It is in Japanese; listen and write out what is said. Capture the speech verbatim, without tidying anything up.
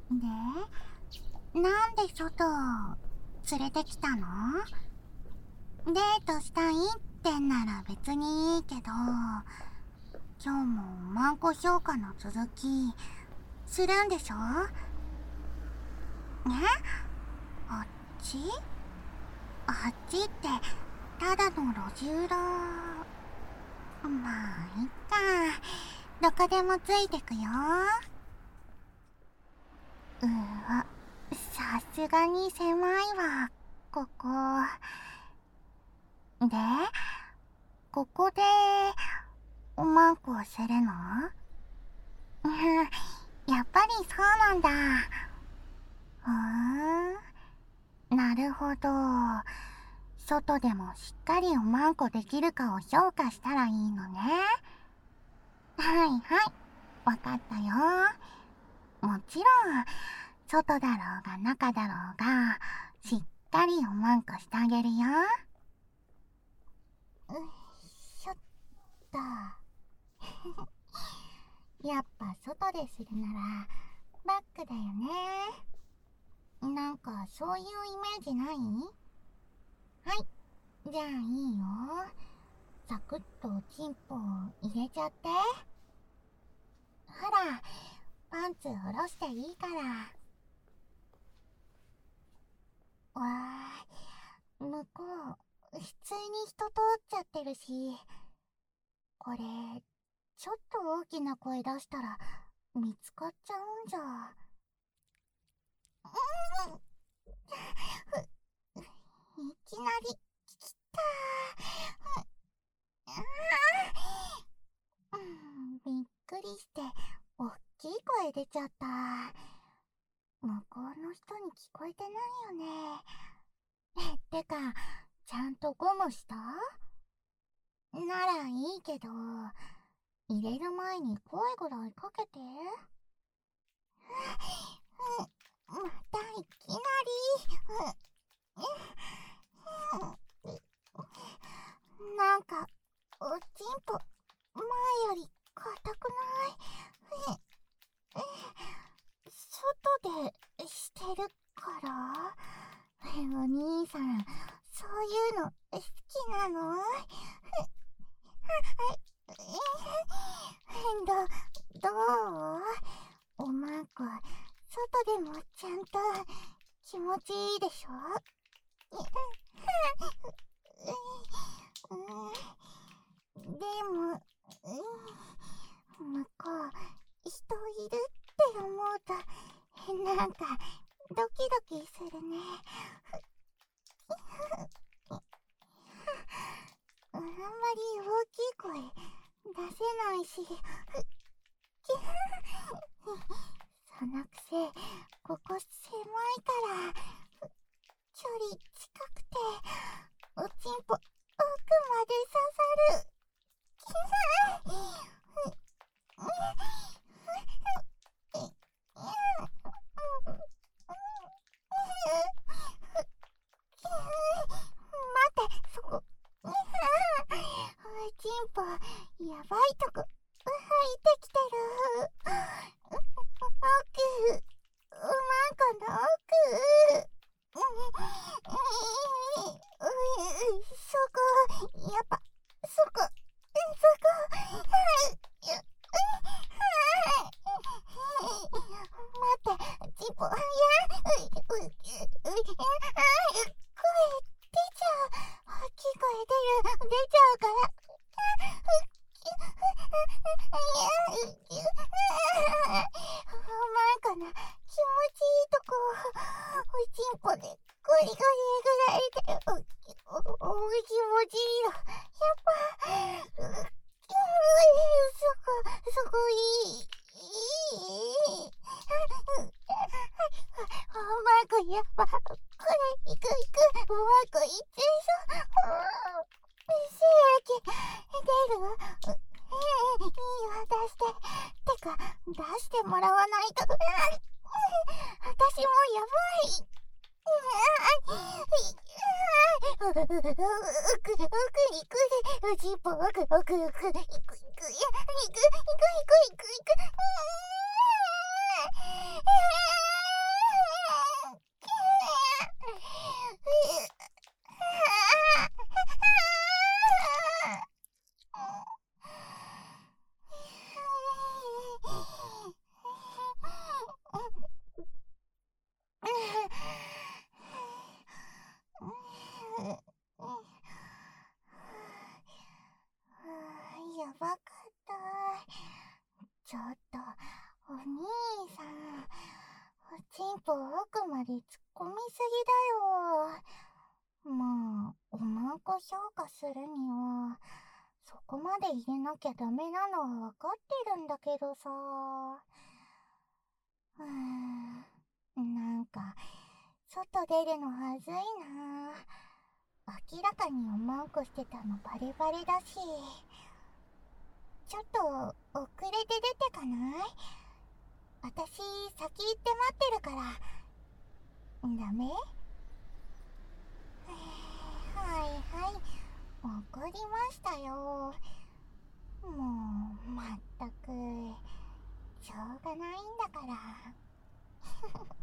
で、なんで外連れてきたの？デートしたいってんなら別にいいけど、今日もマンコ評価の続きするんでしょ？え？あっち？あっちってただの路地裏。まあいっか、どこでもついてくよ。うわ、さすがに狭いわここで。ここでおまんこをするの？やっぱりそうなんだ。ふーん、なるほど。外でもしっかりおまんこできるかを評価したらいいのね。はいはい、わかったよ。もちろん外だろうが中だろうがしっかりおまんこしてあげるよ。うっしょっと。やっぱ外でするならバックだよね。なんかそういうイメージない？はい、じゃあいいよ。サクッとおちんぽを入れちゃって。ほら、パンツ下ろしていいから。わー、向こう普通に人通っちゃってるし、これちょっと大きな声出したら見つかっちゃうんじゃ。うん、いきなり来たー。うん、びっくりしておっきい声出ちゃった。向こうの人に聞こえてないよね。てか、ちゃんとゴムした？ならいいけど、入れる前に声ぐらいかけて。うん、またいきなり。なんかおちんぽ前より硬くない？外でしてるから？お兄さん、そういうの好きなの？ど、どう？おまんこ、外でもちゃんと気持ちいいでしょ？でも、向こう人いるって思うとなんかドキドキするね。あんまり大きい声出せないし。そのくせここ狭いから距離近くておちんぽ奥まで刺さる。待って、そこ。おちんぽやばいとこ入ってきてる。奥、おまんこの奥。そこ、やっぱそこ、そこ。待って、ちんぽ、いや、声出ちゃう。大きい声出る、出ちゃうから。おまんこの気持ちいいとこおちんぽでゴリゴリぐらいでお、お、お気持ちいいの。やっぱ、う、そこ、そこいい。いい。おまんこやっぱ、これ、行く行く。おまんこ行ってそう。精液、出る？いいよ、出して。てか、出してもらわないと。私もやばい。奥、奥に行くで。おちんぽ、奥、奥、奥、行く、行く、いや、行く、行く、行く、行く、行く。 お兄さん、おちんぽ奥まで突っ込みすぎだよ。まあ、おまんこ評価するには、そこまで入れなきゃダメなのはわかってるんだけどさ。うーん、なんか、外出るのはずいな。明らかにおまんこしてたのバレバレだし。ちょっと遅れて出てかない？私、先行って待ってるから。ダメ？はいはい、わかりましたよ。もう、まったく、しょうがないんだから。